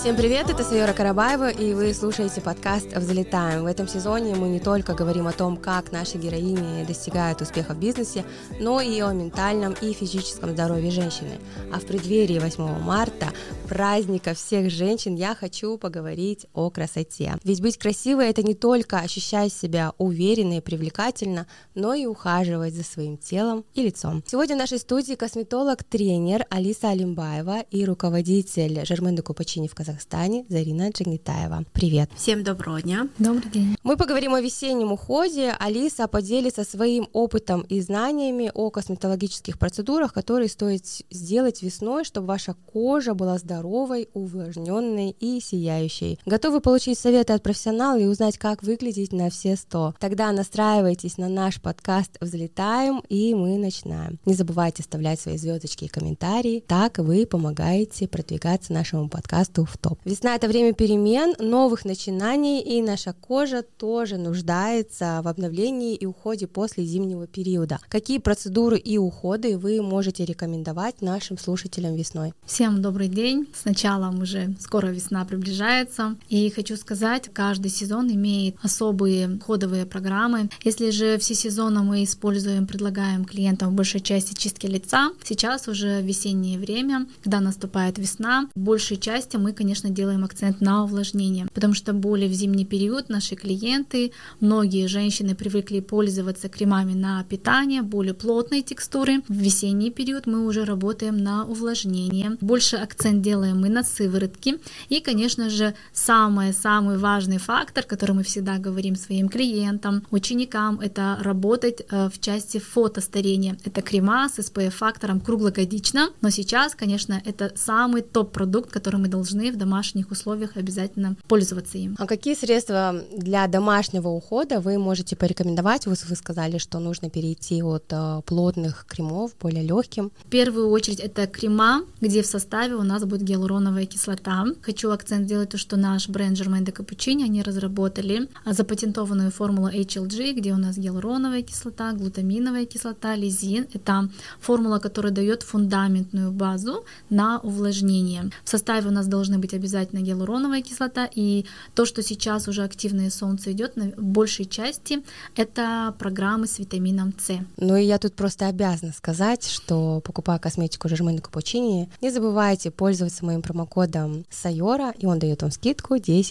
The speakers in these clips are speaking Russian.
Всем привет, это Сайора Карабаева, и вы слушаете подкаст «Взлетаем». В этом сезоне мы не только говорим о том, как наши героини достигают успеха в бизнесе, но и о ментальном и физическом здоровье женщины. А в преддверии 8 марта, праздника всех женщин, я хочу поговорить о красоте. Ведь быть красивой — это не только ощущать себя уверенно и привлекательно, но и ухаживать за своим телом и лицом. Сегодня в нашей студии косметолог-тренер Алиса Алимбаева и руководитель Жермен де Купачини в Казахстане Зарина Джигнетаева. Привет! Всем доброго дня! Добрый день! Мы поговорим о весеннем уходе. Алиса поделится своим опытом и знаниями о косметологических процедурах, которые стоит сделать весной, чтобы ваша кожа была здоровой, увлажненной и сияющей. Готовы получить советы от профессионала и узнать, как выглядеть на все 100? Тогда настраивайтесь на наш подкаст «Взлетаем», и мы начинаем. Не забывайте оставлять свои звездочки и комментарии, так вы помогаете продвигаться нашему подкасту в топ. Весна — это время перемен, новых начинаний, и наша кожа тоже нуждается в обновлении и уходе после зимнего периода. Какие процедуры и уходы вы можете рекомендовать нашим слушателям весной? Всем добрый день! С началом уже скоро весна приближается, и хочу сказать, каждый сезон имеет особые уходовые программы. Если же все сезоны мы предлагаем клиентам в большей части чистки лица, сейчас уже весеннее время, когда наступает весна, в большей части мы, конечно, делаем акцент на увлажнение, потому что более в зимний период наши клиенты, многие женщины привыкли пользоваться кремами на питание, более плотной текстуры. В весенний период мы уже работаем на увлажнение. Больше акцент делаем мы на сыворотки. И, конечно же, самый важный фактор, который мы всегда говорим своим клиентам, ученикам, это работать в части фотостарения. Это крема с SPF-фактором круглогодично, но сейчас, конечно, это самый топ-продукт, который мы должны в домашних условиях обязательно пользоваться им. А какие средства для домашнего ухода вы можете порекомендовать? Вы сказали, что нужно перейти от плотных кремов к более легким. В первую очередь это крема, где в составе у нас будет гиалуроновая кислота. Хочу акцент сделать то, что наш бренд Жермен де Купачини, они разработали запатентованную формулу HLG, где у нас гиалуроновая кислота, глутаминовая кислота, лизин. Это формула, которая дает фундаментную базу на увлажнение. В составе у нас должны быть обязательно гиалуроновая кислота, и то, что сейчас уже активное солнце идет, в большей части это программы с витамином С. Ну и я тут просто обязана сказать, что, покупая косметику Жермен де Купачини, не забывайте пользоваться моим промокодом Сайора, и он дает вам скидку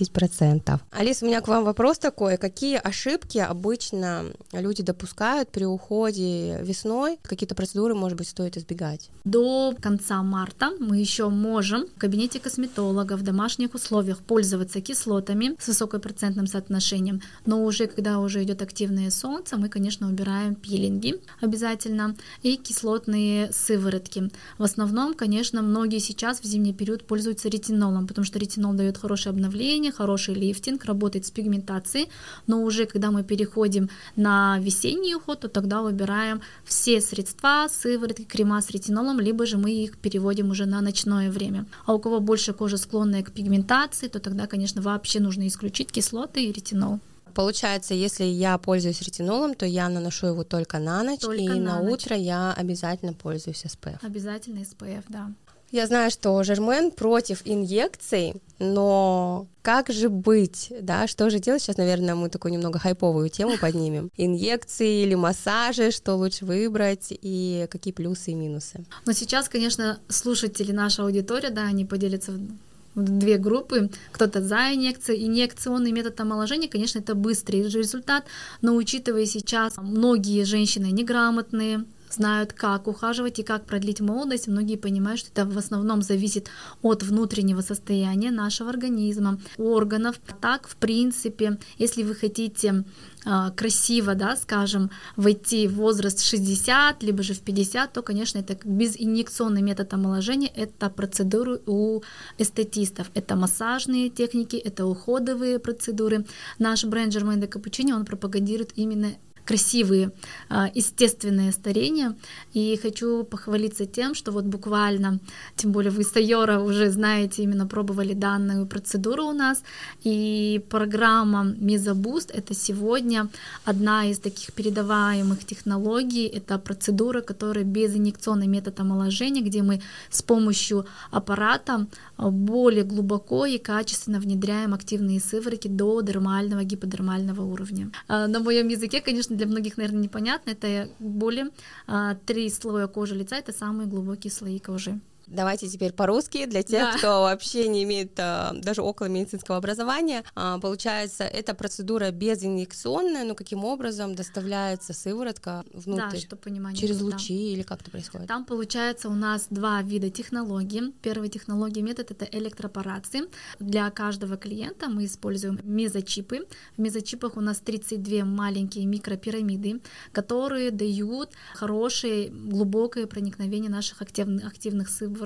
10%. Алис, у меня к вам вопрос такой: какие ошибки обычно люди допускают при уходе весной? Какие-то процедуры, может быть, стоит избегать? До конца марта мы еще можем в кабинете косметолога в домашних условиях пользоваться кислотами с высокопроцентным соотношением, но уже когда уже идет активное солнце, мы, конечно, убираем пилинги обязательно и кислотные сыворотки. В основном, конечно, многие сейчас в зимний период пользуются ретинолом, потому что ретинол дает хорошее обновление, хороший лифтинг, работает с пигментацией, но уже когда мы переходим на весенний уход, то тогда выбираем все средства, сыворотки, крема с ретинолом, либо же мы их переводим уже на ночное время. А у кого больше кожа склонная к пигментации, то тогда, конечно, вообще нужно исключить кислоты и ретинол. Получается, если я пользуюсь ретинолом, то я наношу его только на ночь, на утро я обязательно пользуюсь SPF. Обязательно SPF, да. Я знаю, что Жермен против инъекций, но как же быть, да, что же делать? Сейчас, наверное, мы такую немного хайповую тему поднимем. Инъекции или массажи, что лучше выбрать, и какие плюсы и минусы? Но сейчас, конечно, слушатели, наша аудитория, да, они поделятся в две группы, кто-то за инъекции. Инъекционный метод омоложения, конечно, это быстрый результат, но учитывая сейчас, многие женщины неграмотные, знают, как ухаживать и как продлить молодость. Многие понимают, что это в основном зависит от внутреннего состояния нашего организма, органов. Так, в принципе, если вы хотите красиво, да, скажем, войти в возраст 60, либо же в 50, то, конечно, это безинъекционный метод омоложения, это процедуры у эстетистов, это массажные техники, это уходовые процедуры. Наш бренд Жермен де Купачини, он пропагандирует именно красивые, естественные старения. И хочу похвалиться тем, что вот буквально, тем более вы с Айора уже знаете, именно пробовали данную процедуру у нас, и программа Мезобуст — это сегодня одна из таких передаваемых технологий, это процедура, которая безинъекционный метод омоложения, где мы с помощью аппарата более глубоко и качественно внедряем активные сыворотки до дермального, гиподермального уровня. На моем языке, конечно, для многих, наверное, непонятно, это более 3 слоя кожи лица, это самые глубокие слои кожи. Давайте теперь по-русски для тех, кто вообще не имеет даже около медицинского образования. Получается, эта процедура безинъекционная, но каким образом доставляется сыворотка внутрь? Да, чтобы понимание. Через лучи или как это происходит? Там, получается, у нас 2 вида технологий. Первая технология, метод — это электропорации. Для каждого клиента мы используем мезочипы. В мезочипах у нас 32 маленькие микропирамиды, которые дают хорошее, глубокое проникновение наших активных сывороток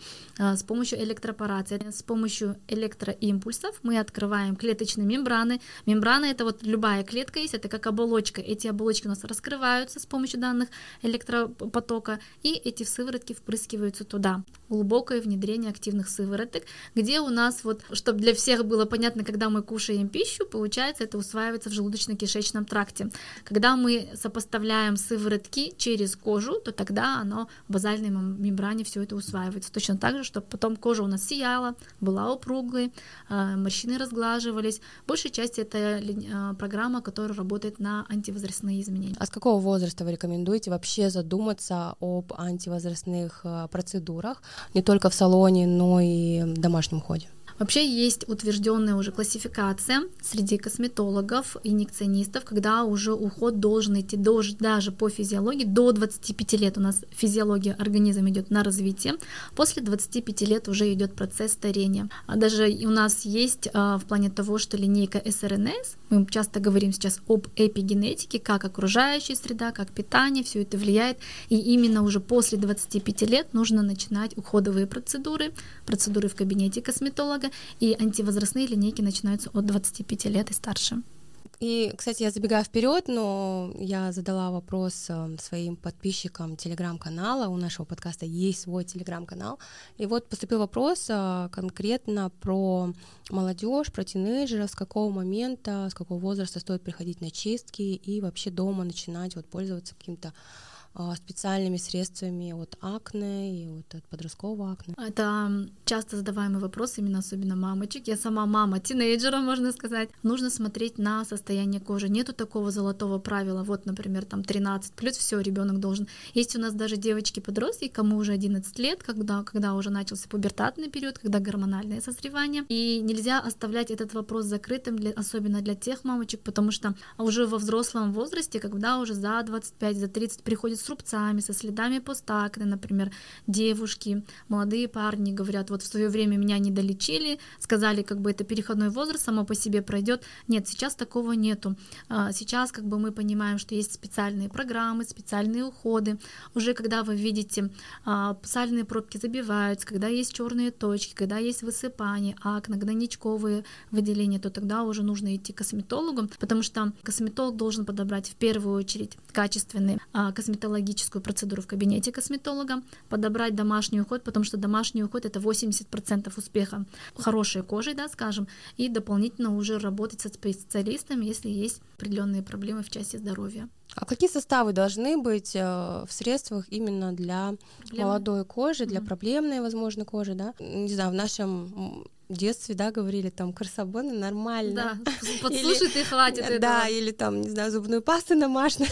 с помощью электропорации. С помощью электроимпульсов мы открываем клеточные мембраны. Мембрана — это вот любая клетка есть, это как оболочка. Эти оболочки у нас раскрываются с помощью данных электропотока, и эти сыворотки впрыскиваются туда. Глубокое внедрение активных сывороток, где у нас вот, чтобы для всех было понятно, когда мы кушаем пищу, получается, это усваивается в желудочно-кишечном тракте. Когда мы сопоставляем сыворотки через кожу, то тогда оно в базальной мембране все это усваивается. Точно так же, чтобы потом кожа у нас сияла, была упругой, морщины разглаживались. Большей части это программа, которая работает на антивозрастные изменения. А с какого возраста вы рекомендуете вообще задуматься об антивозрастных процедурах, не только в салоне, но и в домашнем уходе? Вообще есть утвержденная уже классификация среди косметологов, инъекционистов, когда уже уход должен идти даже по физиологии. До 25 лет у нас физиология организма идет на развитие, после 25 лет уже идет процесс старения. Даже у нас есть в плане того, что линейка СРНС, мы часто говорим сейчас об эпигенетике, как окружающая среда, как питание, все это влияет, и именно уже после 25 лет нужно начинать уходовые процедуры в кабинете косметолога, и антивозрастные линейки начинаются от 25 лет и старше. И, кстати, я забегаю вперед, но я задала вопрос своим подписчикам телеграм-канала. У нашего подкаста есть свой телеграм-канал. И вот поступил вопрос конкретно про молодежь, про тинейджеров, с какого момента, с какого возраста стоит приходить на чистки и вообще дома начинать вот пользоваться каким-то специальными средствами от акне и вот от подросткового акне. Это часто задаваемый вопрос, именно особенно мамочек. Я сама мама тинейджера, можно сказать. Нужно смотреть на состояние кожи. Нету такого золотого правила. Вот, например, там 13 плюс, все, ребенок должен. Есть у нас даже девочки-подростки, кому уже 11 лет, когда уже начался пубертатный период, когда гормональное созревание. И нельзя оставлять этот вопрос закрытым, особенно для тех мамочек, потому что уже во взрослом возрасте, когда уже за 25, за 30 приходит с рубцами, со следами постакне, например, девушки, молодые парни говорят, вот в свое время меня не долечили, сказали, как бы это переходной возраст, само по себе пройдет. Нет, сейчас такого нету. Сейчас как бы мы понимаем, что есть специальные программы, специальные уходы. Уже когда вы видите, сальные пробки забиваются, когда есть черные точки, когда есть высыпание, акне, гнойничковые выделения, то тогда уже нужно идти к косметологу, потому что косметолог должен подобрать в первую очередь качественный косметологическую процедуру в кабинете косметолога, подобрать домашний уход, потому что домашний уход — это 80% успеха хорошей кожи, да, скажем, и дополнительно уже работать со специалистами, если есть определенные проблемы в части здоровья. А какие составы должны быть в средствах именно для молодой кожи, для проблемной, возможно, кожи, да? Не знаю, в нашем детстве, да, говорили, там, карсабоны нормально. Да, подслушать и хватит этого. Да, или там, не знаю, зубную пасту намажь,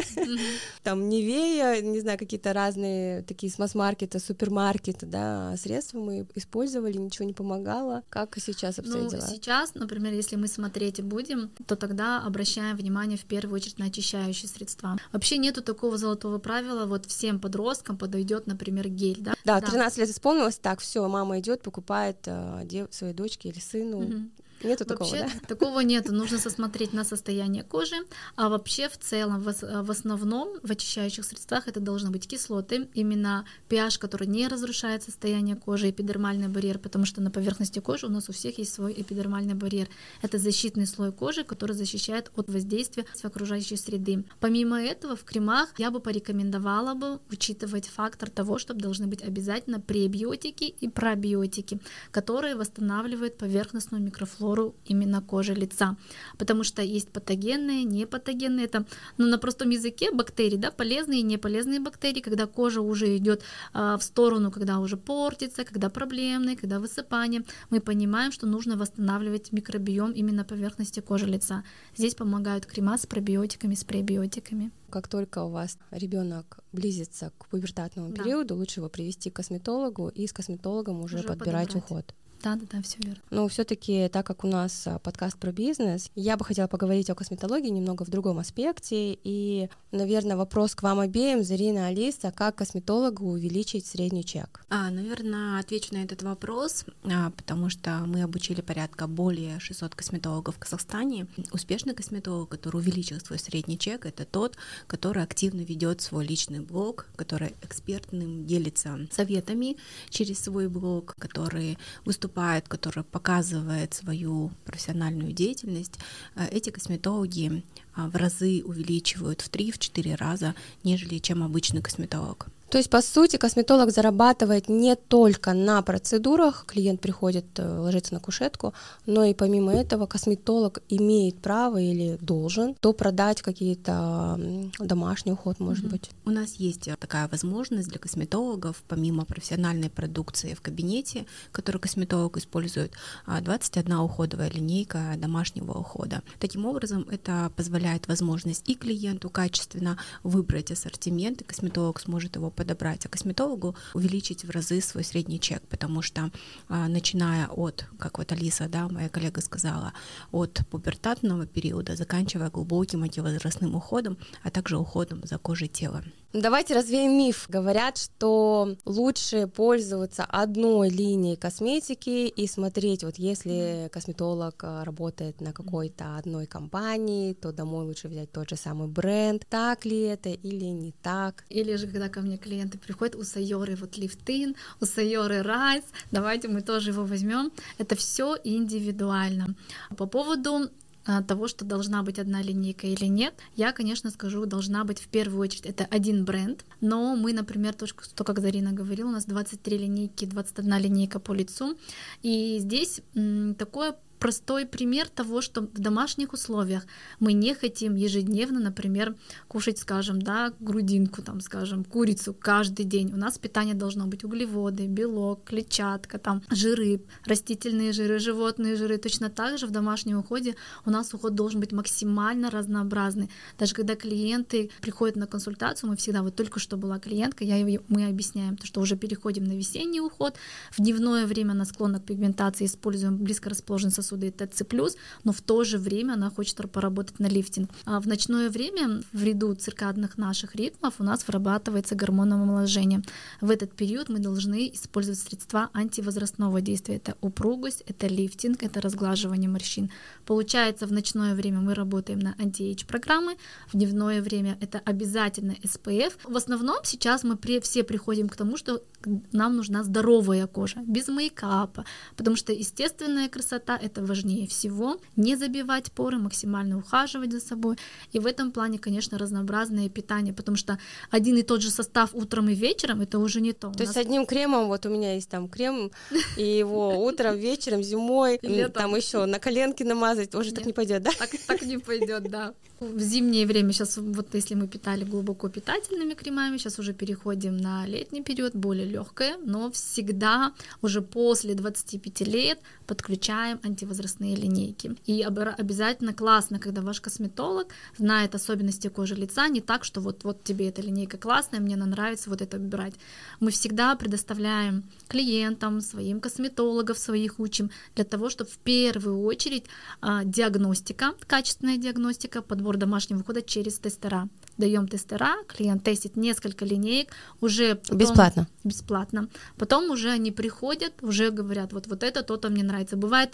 там, Нивея, не знаю, какие-то разные такие с масс-маркета, супермаркета, да, средства мы использовали, ничего не помогало. Как сейчас обстоят дела? Сейчас, например, если мы смотреть будем, то тогда обращаем внимание в первую очередь на очищающие средства. Вообще нету такого золотого правила, вот всем подросткам подойдет, например, гель, да? Да, 13 лет исполнилось, так, все, мама идет, покупает своей дочке или сыну Нету такого, вообще, да? такого нету, нужно посмотреть на состояние кожи, а вообще в целом, в основном в очищающих средствах это должны быть кислоты, именно pH, который не разрушает состояние кожи, эпидермальный барьер, потому что на поверхности кожи у нас у всех есть свой эпидермальный барьер. Это защитный слой кожи, который защищает от воздействия окружающей среды. Помимо этого, в кремах я бы порекомендовала бы учитывать фактор того, что должны быть обязательно пребиотики и пробиотики, которые восстанавливают поверхностную микрофлору именно кожи лица, потому что есть патогенные, непатогенные, это на простом языке бактерии, да, полезные и неполезные бактерии, когда кожа уже идет в сторону, когда уже портится, когда проблемные, когда высыпание, мы понимаем, что нужно восстанавливать микробиом именно поверхности кожи лица. Здесь помогают крема с пробиотиками, с пребиотиками. Как только у вас ребенок близится к пубертатному периоду, лучше его привести к косметологу и с косметологом уже подбирать уход. Да, все верно. Но все-таки, так как у нас подкаст про бизнес, я бы хотела поговорить о косметологии немного в другом аспекте. И, наверное, вопрос к вам обеим, Зарина, Алиса, как косметологу увеличить средний чек? Наверное, отвечу на этот вопрос, потому что мы обучили порядка более 600 косметологов в Казахстане. Успешный косметолог, который увеличил свой средний чек, это тот, который активно ведет свой личный блог, который экспертным делится советами через свой блог, который выступает, который показывает свою профессиональную деятельность. Эти косметологи в разы увеличивают в 3-4 раза, нежели чем обычный косметолог. То есть, по сути, косметолог зарабатывает не только на процедурах, клиент приходит, ложится на кушетку, но и помимо этого косметолог имеет право или должен продать какие-то домашний уход, может быть. У нас есть такая возможность для косметологов, помимо профессиональной продукции в кабинете, которую косметолог использует, 21 уходовая линейка домашнего ухода. Таким образом, это позволяет возможность и клиенту качественно выбрать ассортимент, и косметолог сможет его подобрать, а косметологу увеличить в разы свой средний чек, потому что начиная от, как вот Алиса, да, моя коллега сказала, от пубертатного периода, заканчивая глубоким антивозрастным уходом, а также уходом за кожей тела. Давайте развеем миф. Говорят, что лучше пользоваться одной линией косметики и смотреть, вот если косметолог работает на какой-то одной компании, то домой лучше взять тот же самый бренд. Так ли это или не так? Или же, когда ко мне клиенты приходят, у Сайоры вот лифтин, у Сайоры райс, давайте мы тоже его возьмем. Это все индивидуально. По поводу того, что должна быть одна линейка или нет, я, конечно, скажу, должна быть в первую очередь это один бренд, но мы, например, то, как Зарина говорила, у нас 23 линейки, 21 линейка по лицу, и здесь такое простой пример того, что в домашних условиях мы не хотим ежедневно, например, кушать, скажем, да, грудинку, там, скажем, курицу каждый день. У нас питание должно быть углеводы, белок, клетчатка, там, жиры, растительные жиры, животные жиры. Точно так же в домашнем уходе у нас уход должен быть максимально разнообразный. Даже когда клиенты приходят на консультацию, мы всегда, вот только что была клиентка, мы объясняем, что уже переходим на весенний уход, в дневное время она склонна к пигментации, используем близко расположенный сосуд ТЦ+, но в то же время она хочет поработать на лифтинг. А в ночное время в ряду циркадных наших ритмов у нас вырабатывается гормон омоложения. В этот период мы должны использовать средства антивозрастного действия. Это упругость, это лифтинг, это разглаживание морщин. Получается, в ночное время мы работаем на анти-эйдж программы, в дневное время это обязательно SPF. В основном сейчас мы все приходим к тому, что нам нужна здоровая кожа, без мейкапа, потому что естественная красота — это важнее всего. Не забивать поры, максимально ухаживать за собой. И в этом плане, конечно, разнообразное питание, потому что один и тот же состав утром и вечером — это уже не то. То есть с одним кремом, вот у меня есть там крем, и его утром, вечером, зимой, там еще на коленки намазать, уже так не пойдет, да? Так не пойдет, да. В зимнее время сейчас, вот если мы питали глубоко питательными кремами, сейчас уже переходим на летний период, более легкое, но всегда уже после 25 лет подключаем антивозрастные линейки. И обязательно классно, когда ваш косметолог знает особенности кожи лица, не так, что вот тебе эта линейка классная, мне она нравится, вот это выбирать. Мы всегда предоставляем клиентам, своим косметологам, своих учим, для того, чтобы в первую очередь диагностика, качественная диагностика, подбор домашнего ухода через тестера. Даем тестера, клиент тестит несколько линеек, уже потом, бесплатно. Потом уже они приходят, уже говорят, вот это то-то мне нравится. Бывает элементарно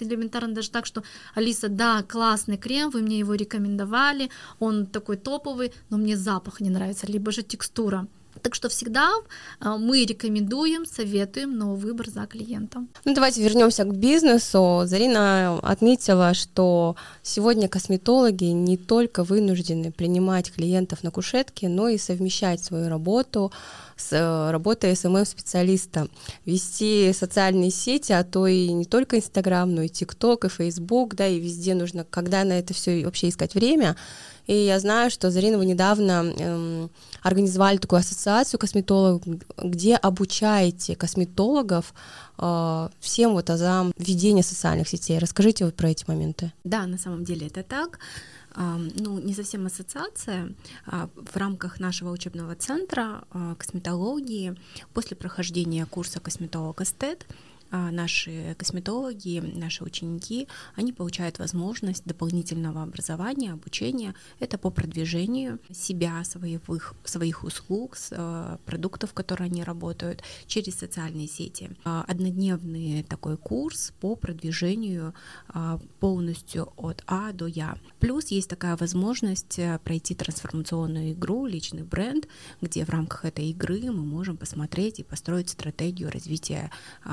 благодарна даже так, что Алиса, да, классный крем, вы мне его рекомендовали, он такой топовый, но мне запах не нравится, либо же текстура. Так что всегда мы рекомендуем, советуем, но выбор за клиентом. Ну, давайте вернемся к бизнесу. Зарина отметила, что сегодня косметологи не только вынуждены принимать клиентов на кушетке, но и совмещать свою работу с работой СММ-специалиста, вести социальные сети, а то и не только Инстаграм, но и ТикТок, и Фейсбук, да, и везде нужно, когда на это все вообще искать время. И я знаю, что, Зарина, вы недавно организовали такую ассоциацию косметологов, где обучаете косметологов всем вот азам ведения социальных сетей. Расскажите вот про эти моменты. Да, на самом деле это так. Ну, не совсем ассоциация. В рамках нашего учебного центра косметологии после прохождения курса косметолог-эстет наши косметологи, наши ученики, они получают возможность дополнительного образования, обучения. Это по продвижению себя, своих услуг, продуктов, которые они работают, через социальные сети. Однодневный такой курс по продвижению полностью от А до Я. Плюс есть такая возможность пройти трансформационную игру, личный бренд, где в рамках этой игры мы можем посмотреть и построить стратегию развития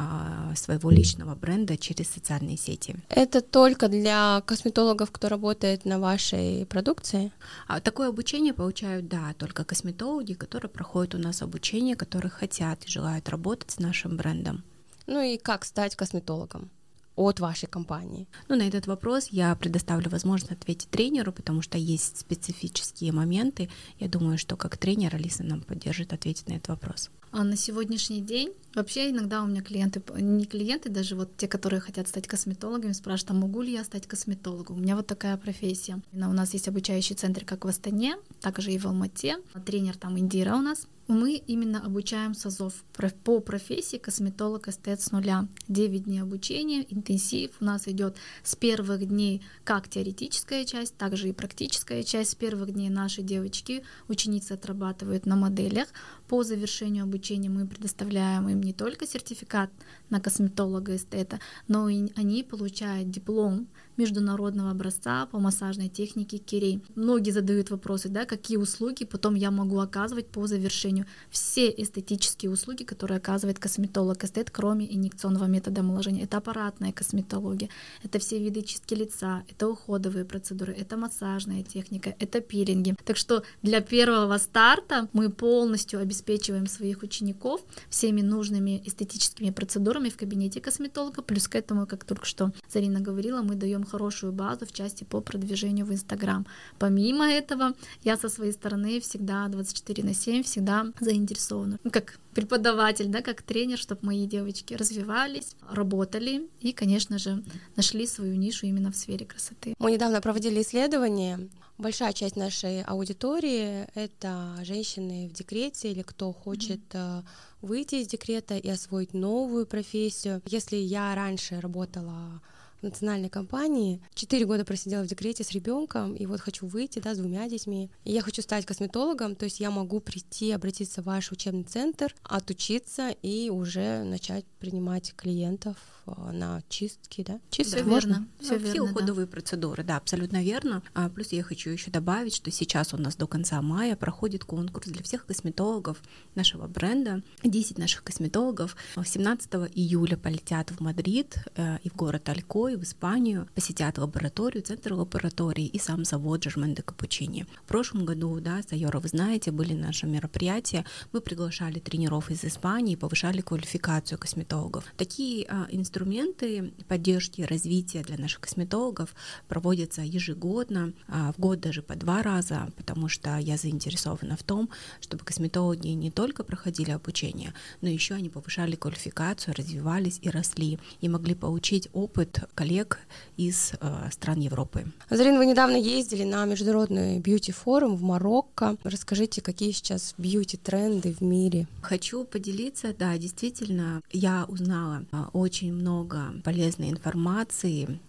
своего личного бренда через социальные сети. Это только для косметологов, кто работает на вашей продукции? Такое обучение получают, да, только косметологи, которые проходят у нас обучение, которые хотят и желают работать с нашим брендом. Ну и как стать косметологом от вашей компании? Ну, на этот вопрос я предоставлю возможность ответить тренеру, потому что есть специфические моменты. Я думаю, что как тренер Алиса нам поддержит ответить на этот вопрос. А на сегодняшний день вообще иногда у меня клиенты, не клиенты, даже вот те, которые хотят стать косметологами, спрашивают, а могу ли я стать косметологом? У меня вот такая профессия. У нас есть обучающий центр как в Астане, также и в Алмате. Тренер там Индира у нас. Мы именно обучаем с АЗОВ по профессии косметолог-эстет с нуля. 9 дней обучения, интенсив. У нас идет с первых дней как теоретическая часть, также и практическая часть. С первых дней наши девочки, ученицы отрабатывают на моделях. По завершению обучения мы предоставляем им не только сертификат на косметолога-эстета, но и они получают диплом международного образца по массажной технике Кирей. Многие задают вопросы, да, какие услуги потом я могу оказывать по завершению. Все эстетические услуги, которые оказывает косметолог-эстет, кроме инъекционного метода омоложения. Это аппаратная косметология, это все виды чистки лица, это уходовые процедуры, это массажная техника, это пилинги. Так что для первого старта мы полностью обеспечиваем своих учеников всеми нужными эстетическими процедурами в кабинете косметолога. Плюс к этому, как только что Зарина говорила, мы даем хорошую базу в части по продвижению в Инстаграм. Помимо этого, я со своей стороны всегда 24/7 всегда заинтересована, как преподаватель, да, как тренер, чтобы мои девочки развивались, работали и, конечно же, нашли свою нишу именно в сфере красоты. Мы недавно проводили исследование. Большая часть нашей аудитории — это женщины в декрете или кто хочет выйти из декрета и освоить новую профессию. Если я раньше работала в национальной компании, 4 года просидела в декрете с ребенком, и вот хочу выйти, да, с 2 детьми, и я хочу стать косметологом, то есть я могу прийти, обратиться в ваш учебный центр, отучиться и уже начать принимать клиентов на чистки, да? Все верно. Все уходовые процедуры, да, абсолютно верно. Плюс я хочу еще добавить, что сейчас у нас до конца мая проходит конкурс для всех косметологов нашего бренда. 10 наших косметологов 17 июля полетят в Мадрид и в город Алькой, в Испанию, посетят лабораторию, центр лаборатории и сам завод Жермен де Капучини. В прошлом году, да, Сайора, вы знаете, были наши мероприятия, мы приглашали тренеров из Испании, повышали квалификацию косметологов. Такие инструменты поддержки и развития для наших косметологов проводятся ежегодно, в год даже по 2 раза, потому что я заинтересована в том, чтобы косметологи не только проходили обучение, но еще они повышали квалификацию, развивались и росли, и могли получить опыт коллег из стран Европы. Зарин, вы недавно ездили на международный бьюти-форум в Марокко. Расскажите, какие сейчас бьюти-тренды в мире? Хочу поделиться, да, действительно, я узнала очень много полезной информации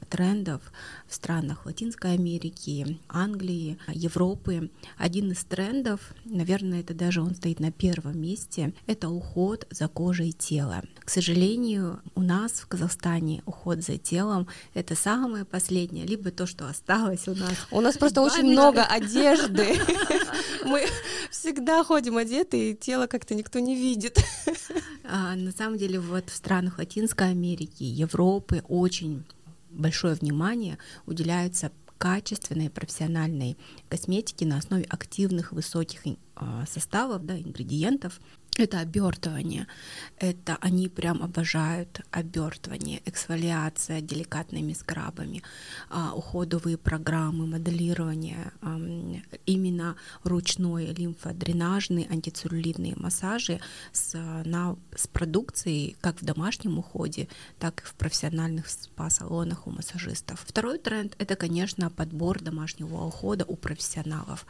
трендов в странах Латинской Америки, Англии, Европы. Один из трендов, наверное, это даже он стоит на первом месте, это уход за кожей тела. К сожалению, у нас в Казахстане уход за телом — это самое последнее, либо то, что осталось у нас. У нас просто очень много одежды. Мы всегда ходим одеты, и тело как-то никто не видит. На самом деле, вот в странах Латинской Америки, Европы очень большое внимание уделяется качественной профессиональной косметике на основе активных высоких составов, да, ингредиентов. Это обертывание, это они прям обожают обертывание, эксфолиация деликатными скрабами, уходовые программы, моделирование, именно ручной лимфодренажный, антицеллюлитные массажи с продукцией как в домашнем уходе, так и в профессиональных спа-салонах у массажистов. Второй тренд — это, конечно, подбор домашнего ухода у профессионалов.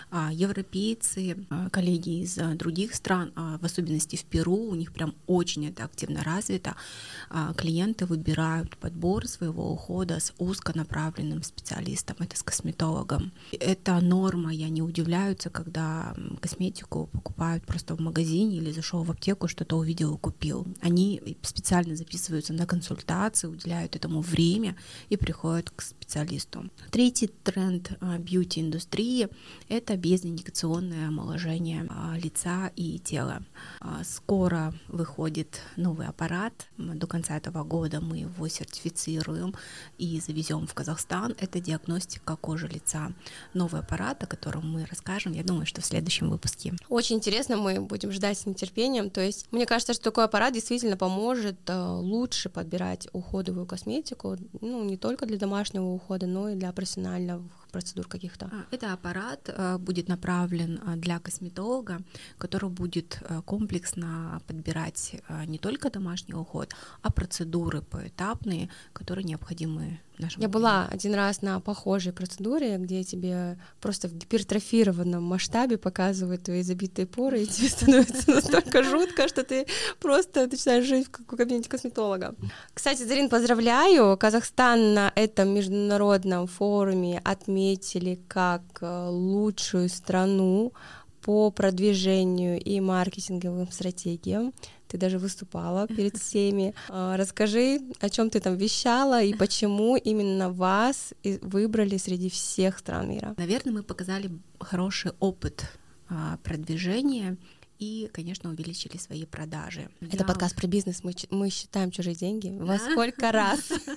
Европейцы, коллеги из других стран, в особенности в Перу, у них прям очень это активно развито. Клиенты выбирают подбор своего ухода с узконаправленным специалистом, это с косметологом. Это норма, и они удивляются, когда косметику покупают просто в магазине или зашел в аптеку, что-то увидел и купил. Они специально записываются на консультации, уделяют этому время и приходят к специалисту. Третий тренд бьюти-индустрии — это безиндикационное омоложение лица и тела. Скоро выходит новый аппарат. До конца этого года мы его сертифицируем и завезем в Казахстан. Это диагностика кожи лица. Новый аппарат, о котором мы расскажем, я думаю, что в следующем выпуске. Очень интересно, мы будем ждать с нетерпением. То есть мне кажется, что такой аппарат действительно поможет лучше подбирать уходовую косметику, ну, не только для домашнего ухода, но и для профессиональных процедур каких-то. Это аппарат будет направлен для косметолога, который будет комплексно подбирать не только домашний уход, а процедуры поэтапные, которые необходимы нашему. Я была один раз на похожей процедуре, где тебе просто в гипертрофированном масштабе показывают твои забитые поры, и тебе становится настолько жутко, что ты просто начинаешь жить в кабинете косметолога. Кстати, Зарин, поздравляю! Казахстан на этом международном форуме отметили как лучшую страну по продвижению и маркетинговым стратегиям. Ты даже выступала перед всеми. Расскажи, о чем ты там вещала и почему именно вас выбрали среди всех стран мира. Наверное, мы показали хороший опыт продвижения и, конечно, увеличили свои продажи. Это подкаст про бизнес, мы считаем чужие деньги. Во сколько раз?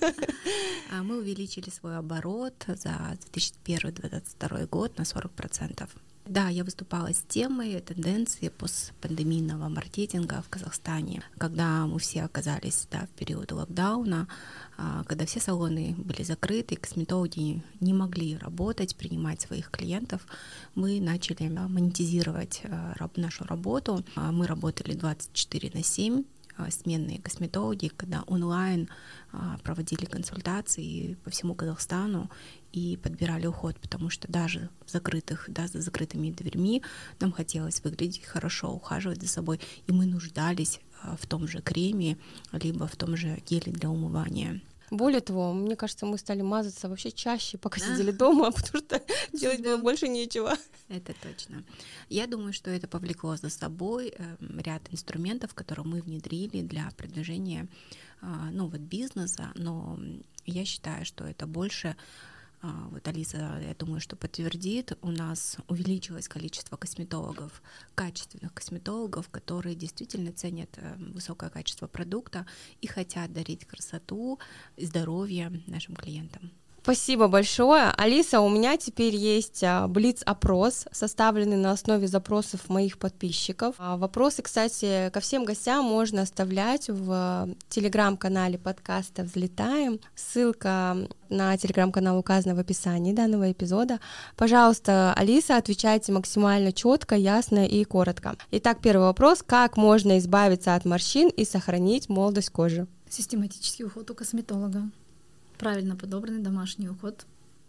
Мы увеличили свой оборот за 2021-2022 год на 40%. Да, я выступала с темой тенденции постпандемийного маркетинга в Казахстане, когда мы все оказались в период локдауна, когда все салоны были закрыты, косметологи не могли работать, принимать своих клиентов. Мы начали монетизировать нашу работу. Мы работали 24/7. Сменные косметологи, когда онлайн проводили консультации по всему Казахстану и подбирали уход, потому что даже за закрытыми дверьми нам хотелось выглядеть хорошо, ухаживать за собой, и мы нуждались в том же креме, либо в том же геле для умывания. Более того, мне кажется, мы стали мазаться вообще чаще, пока сидели дома, потому что делать было больше нечего. Это точно. Я думаю, что это повлекло за собой ряд инструментов, которые мы внедрили для продвижения бизнеса, но я считаю, что это больше. Вот Алиса, я думаю, что подтвердит, у нас увеличилось количество косметологов, качественных косметологов, которые действительно ценят высокое качество продукта и хотят дарить красоту и здоровье нашим клиентам. Спасибо большое. Алиса, у меня теперь есть блиц-опрос, составленный на основе запросов моих подписчиков. Вопросы, кстати, ко всем гостям можно оставлять в телеграм-канале подкаста «Взлетаем». Ссылка на телеграм-канал указана в описании данного эпизода. Пожалуйста, Алиса, отвечайте максимально четко, ясно и коротко. Итак, первый вопрос. Как можно избавиться от морщин и сохранить молодость кожи? Систематический уход у косметолога. Правильно подобранный домашний уход.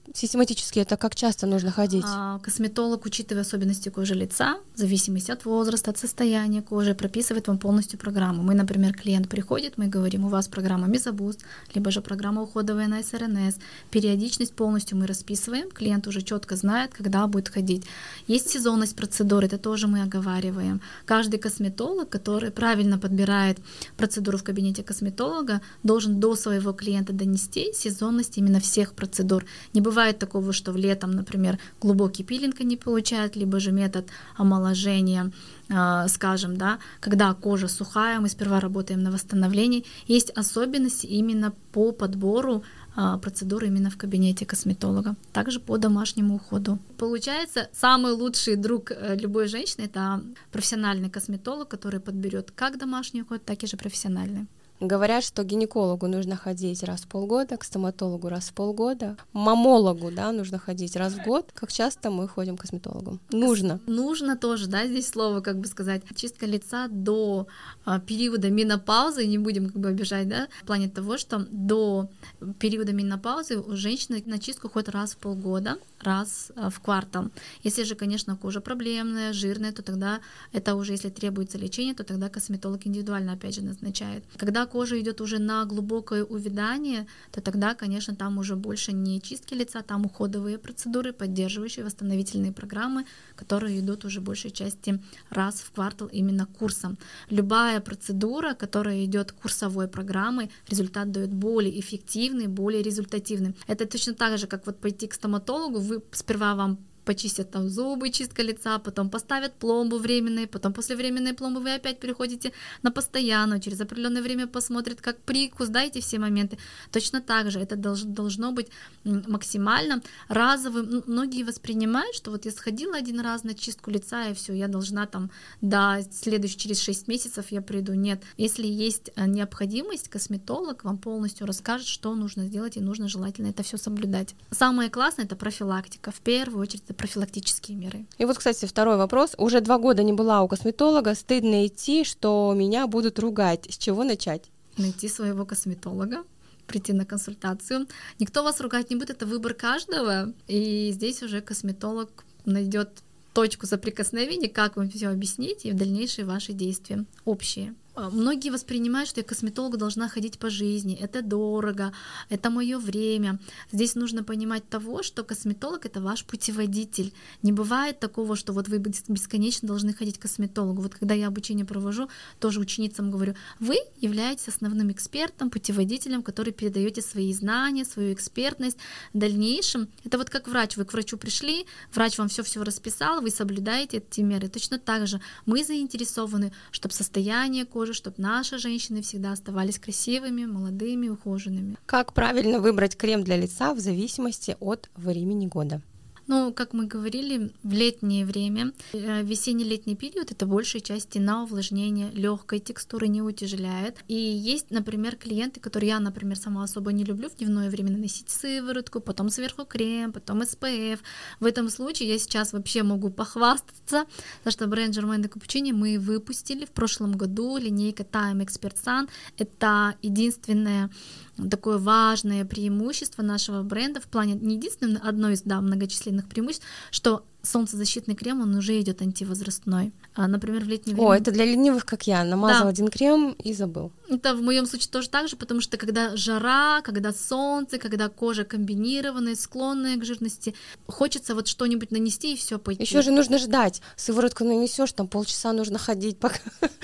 систематически это как часто нужно ходить? Косметолог, учитывая особенности кожи лица, в зависимости от возраста, от состояния кожи, прописывает вам полностью программу. Мы, например, клиент приходит, мы говорим, у вас программа Мезобуст, либо же программа уходовая на СРНС. Периодичность полностью мы расписываем, клиент уже четко знает, когда будет ходить. Есть сезонность процедур, это тоже мы оговариваем. Каждый косметолог, который правильно подбирает процедуру в кабинете косметолога, должен до своего клиента донести сезонность именно всех процедур. Не бывает такого, что в летом, например, глубокий пилинг не получает, либо же метод омоложения, скажем, да, когда кожа сухая, мы сперва работаем на восстановлении. Есть особенности именно по подбору процедур именно в кабинете косметолога, также по домашнему уходу. Получается, самый лучший друг любой женщины — это профессиональный косметолог, который подберет как домашний уход, так и же профессиональный. Говорят, что к гинекологу нужно ходить раз в полгода, к стоматологу раз в полгода, маммологу, да, нужно ходить раз в год. Как часто мы ходим к косметологу? Нужно. Нужно тоже, да, здесь слово, как бы сказать, чистка лица до периода менопаузы, не будем как бы обижать, да, в плане того, что до периода менопаузы у женщины на чистку ходит раз в полгода, раз в квартал. Если же, конечно, кожа проблемная, жирная, то тогда это уже, если требуется лечение, то тогда косметолог индивидуально, опять же, назначает. Когда кожа идет уже на глубокое увядание, то тогда, конечно, там уже больше не чистки лица, там уходовые процедуры, поддерживающие, восстановительные программы, которые идут уже большей части раз в квартал именно курсом. Любая процедура, которая идет курсовой программой, результат дает более эффективный, более результативный. Это точно так же, как вот пойти к стоматологу, вы сперва вам почистят там зубы, чистка лица, потом поставят пломбу временной, потом после временной пломбы вы опять переходите на постоянную, через определенное время посмотрят как прикус, да, эти все моменты. Точно так же это должно быть максимально разовым. Многие воспринимают, что вот я сходила один раз на чистку лица, и все, я должна там, да, следующий через 6 месяцев я приду. Нет, если есть необходимость, косметолог вам полностью расскажет, что нужно сделать, и нужно желательно это все соблюдать. Самое классное — это профилактика. В первую очередь это профилактические меры. И вот, кстати, второй вопрос. Уже 2 года не была у косметолога, стыдно идти, что меня будут ругать. С чего начать? Найти своего косметолога, прийти на консультацию. Никто вас ругать не будет, это выбор каждого. И здесь уже косметолог найдет точку соприкосновения, как вам все объяснить, и в дальнейшие ваши действия общие. Многие воспринимают, что я к косметологу должна ходить по жизни, это дорого, это мое время. Здесь нужно понимать того, что косметолог — это ваш путеводитель. Не бывает такого, что вот вы бесконечно должны ходить к косметологу. Вот когда я обучение провожу, тоже ученицам говорю, вы являетесь основным экспертом, путеводителем, который передаете свои знания, свою экспертность. В дальнейшем, это вот как врач, вы к врачу пришли, врач вам все расписал, вы соблюдаете эти меры. Точно так же мы заинтересованы, чтобы состояние кожи, чтобы наши женщины всегда оставались красивыми, молодыми, ухоженными. Как правильно выбрать крем для лица в зависимости от времени года? Ну, как мы говорили, в летнее время, весенне-летний период — это большей части на увлажнение, легкой текстуры, не утяжеляет. И есть, например, клиенты, которые я, например, сама особо не люблю в дневное время наносить сыворотку, потом сверху крем, потом SPF. В этом случае я сейчас вообще могу похвастаться, потому что бренд Germaine de Cappuccini мы выпустили в прошлом году линейка Time Expert Sun. Это единственное такое важное преимущество нашего бренда в плане, не единственное, одно из, да, многочисленных преимуществ, что солнцезащитный крем, он уже идет антивозрастной. Например, в летнее время... О, это для ленивых, как я. Намазал один крем и забыл. Это в моем случае тоже так же, потому что когда жара, когда солнце, когда кожа комбинированная, склонная к жирности, хочется вот что-нибудь нанести и все пойти. Еще же нужно ждать. Сыворотку нанесешь, там полчаса нужно ходить пока.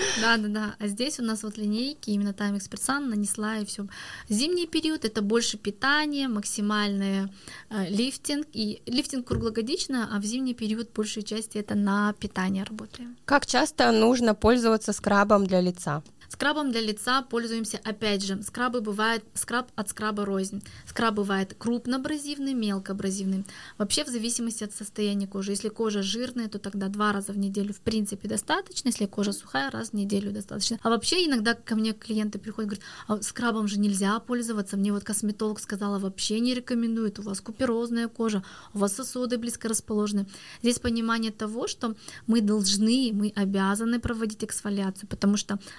Да. А здесь у нас вот линейки, именно Time Expert Sun, нанесла и все. Зимний период — это больше питание, максимальный лифтинг. И лифтинг круглогодично, а в зимний период большей части это на питание работаем. Как часто нужно пользоваться скрабом для лица? Скрабом для лица пользуемся, опять же, скрабы бывают, скраб от скраба рознь. Скраб бывает крупноабразивный, мелкоабразивный. Вообще в зависимости от состояния кожи. Если кожа жирная, то тогда 2 раза в неделю в принципе достаточно. Если кожа сухая, раз в неделю достаточно. А вообще иногда ко мне клиенты приходят и говорят, скрабом же нельзя пользоваться. Мне вот косметолог сказала, вообще не рекомендует. У вас куперозная кожа, у вас сосуды близко расположены. Здесь понимание того, что мы обязаны проводить эксфолиацию, потому что обновление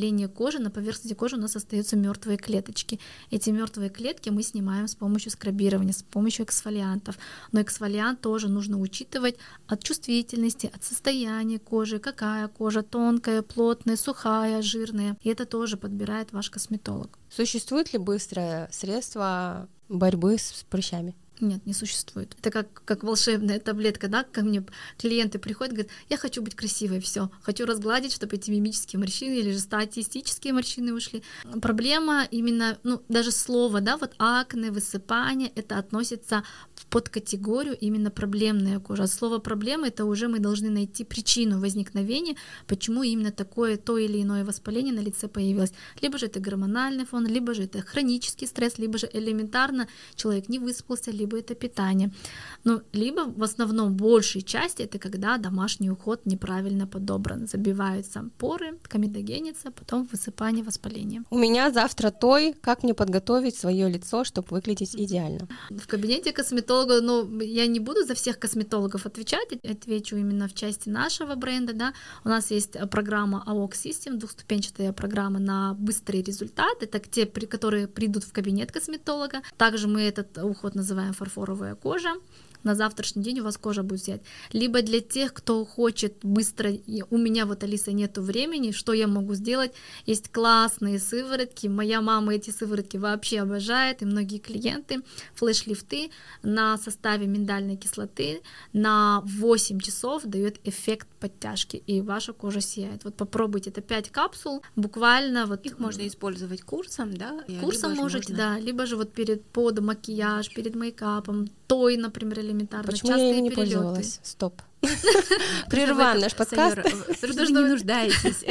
воспаление кожи, на поверхности кожи у нас остаются мертвые клеточки. Эти мертвые клетки мы снимаем с помощью скрабирования, с помощью эксфолиантов. Но эксфолиант тоже нужно учитывать от чувствительности, от состояния кожи, какая кожа, тонкая, плотная, сухая, жирная. И это тоже подбирает ваш косметолог. Существует ли быстрое средство борьбы с прыщами? Нет, не существует. Это как волшебная таблетка, да, ко мне клиенты приходят, говорят, я хочу быть красивой, все, хочу разгладить, чтобы эти мимические морщины или же статистические морщины ушли. Проблема именно, даже слово, да, вот акне, высыпание, это относится в подкатегорию именно проблемная кожа. А слово проблема, это уже мы должны найти причину возникновения, почему именно такое то или иное воспаление на лице появилось. Либо же это гормональный фон, либо же это хронический стресс, либо же элементарно человек не выспался, либо это питание. Либо в основном большей части это когда домашний уход неправильно подобран. Забиваются поры, комедогенится, потом высыпание, воспаление. У меня завтра той, как мне подготовить свое лицо, чтобы выглядеть идеально. В кабинете косметолога, я не буду за всех косметологов отвечать, отвечу именно в части нашего бренда, да. У нас есть программа AOX System, двухступенчатая программа на быстрый результат. Это те, которые придут в кабинет косметолога. Также мы этот уход называем фарфоровая кожа. На завтрашний день у вас кожа будет взять. Либо для тех, кто хочет быстро, у меня вот, Алиса, нету времени, что я могу сделать? Есть классные сыворотки, моя мама эти сыворотки вообще обожает, и многие клиенты, флеш-лифты на составе миндальной кислоты на 8 часов дает эффект подтяжки, и ваша кожа сияет. Вот попробуйте, это 5 капсул, буквально вот. Их можно использовать курсом, да? Курсом можете, да, либо же вот под макияж, перед мейкапом, например, элементарно. Почему я ими не пользовалась? Стоп. Прерываем наш подкаст. Вы не нуждаетесь.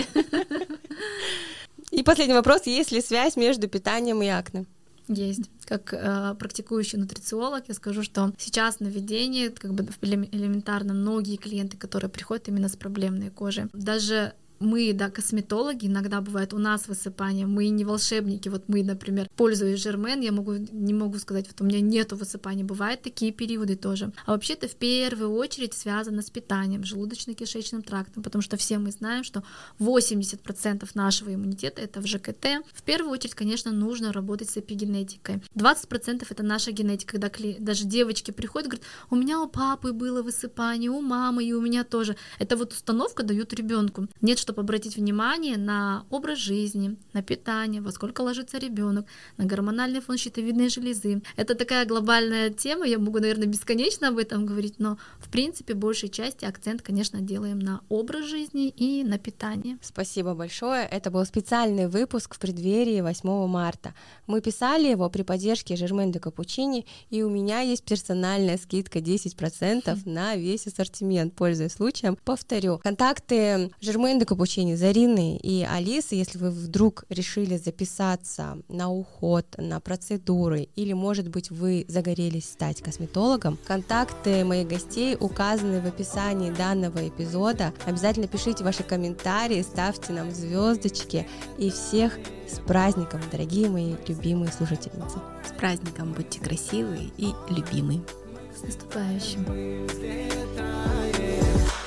И последний вопрос. Есть ли связь между питанием и акне? Есть. Как практикующий нутрициолог, я скажу, что сейчас на ведении элементарно многие клиенты, которые приходят именно с проблемной кожей, даже мы, да, косметологи, иногда бывает у нас высыпание, мы не волшебники, вот мы, например, пользуюсь Жермен, я не могу сказать, вот у меня нету высыпания, бывают такие периоды тоже. А вообще это в первую очередь связано с питанием, желудочно-кишечным трактом, потому что все мы знаем, что 80% нашего иммунитета это в ЖКТ. В первую очередь, конечно, нужно работать с эпигенетикой. 20% это наша генетика, когда даже девочки приходят, говорят, у меня у папы было высыпание, у мамы и у меня тоже. Это вот установка дают ребенку. Нет, чтобы обратить внимание на образ жизни, на питание, во сколько ложится ребенок, на гормональный фон щитовидной железы. Это такая глобальная тема, я могу, наверное, бесконечно об этом говорить, но в принципе большей части акцент, конечно, делаем на образ жизни и на питание. Спасибо большое. Это был специальный выпуск в преддверии 8 марта. Мы писали его при поддержке Жермен де Капучини, и у меня есть персональная скидка 10% на весь ассортимент. Пользуясь случаем, повторю. Контакты Жермен де Капучини, Зарины и Алисы, если вы вдруг решили записаться на уход, на процедуры, или, может быть, вы загорелись стать косметологом, контакты моих гостей указаны в описании данного эпизода. Обязательно пишите ваши комментарии, ставьте нам звездочки, и всех с праздником, дорогие мои любимые слушательницы. С праздником, будьте красивые и любимые. С наступающим.